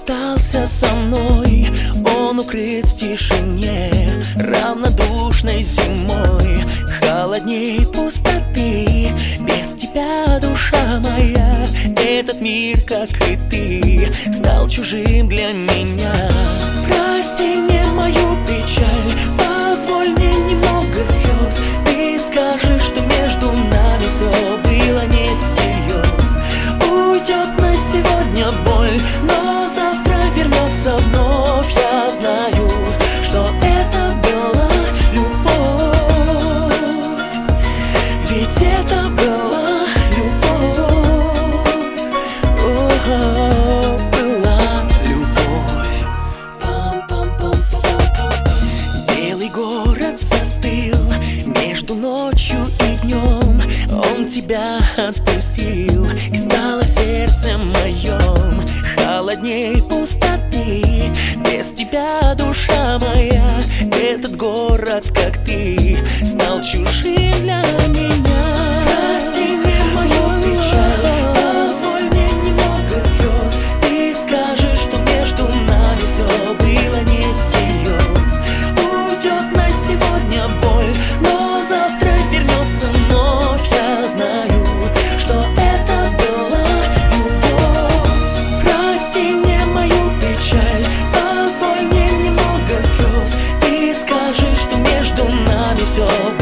остался со мной, он укрыт в тишине равнодушной зимой, холодней пустоты. Без тебя, душа моя, этот мир, как и ты, стал чужим для меня. Прости мне мою печаль, позволь мне немного слез. Ты скажешь, что между нами все было не всерьез. Уйдет на сегодня боль, но завтра вернется вновь. Я знаю, что это была любовь, ведь это была любовь. Была любовь. Белый город застыл между ночью и днем. Он тебя отпустил, и стало в сердце моем холодней пустоты. Без тебя, душа моя, этот город, как ты, стал чужим для меня. Прости мне мою печаль, позволь мне немного слез. Ты скажешь, что между нами все было не всерьез. Уйдет на сегодня боль, но завтра вернется вновь. Я знаю, что это была любовь. Прости мне мою печаль, позволь мне немного слез. Ты скажешь, что между нами все